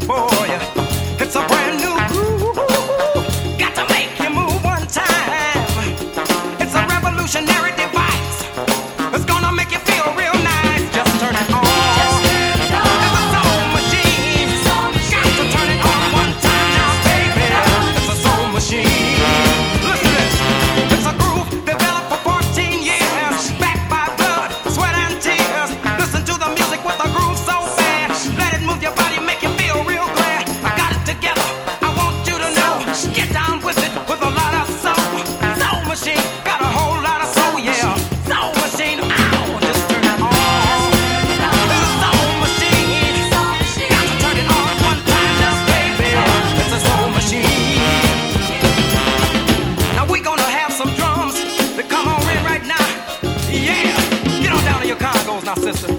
for you. It's a brand new groove. Got to make you move one time. It's a revolutionary device. It's gonna make you feel real nice. Just turn it on. It's a soul machine. Got to turn it on one time now, baby. It's a soul machine. Listen to this. It's a groove developed for 14 years. Backed by blood, sweat and tears. Listen to the music with a groove so bad. Let it move your body, make you feel real glad. I got it together. I want you to know. Get down with it with a lot of soul. Soul machine got a whole lot of soul, yeah. Soul machine, ow, just turn it on. It's a soul machine. Got to turn it on one time, just baby. It's a soul machine. Now we gonna have some drums that come on in right now. Yeah, get on down to your congos now, sister.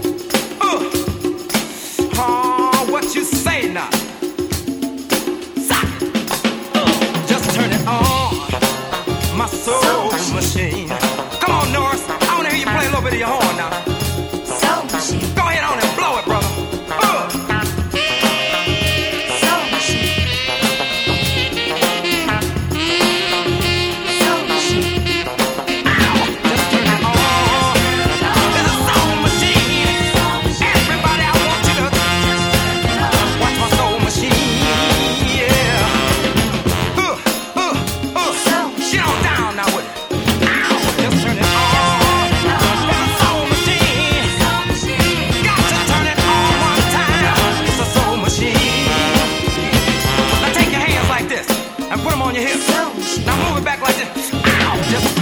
What you say now? Just turn it on, my soul machine. Come on, Norris. I wanna hear you play a little bit of your horn now. Soul machine. Go ahead on and blow it, brother. Soul machine. Soul machine. Just turn it on. It's a soul machine. Everybody, I want you to watch my soul machine. Yeah. Get on down now with it. Ow. Just turn it on. It's a soul machine. Got to turn it on one time. It's a soul machine. Now take your hands like this and put them on your hips. Now move it back like this. Ow. Just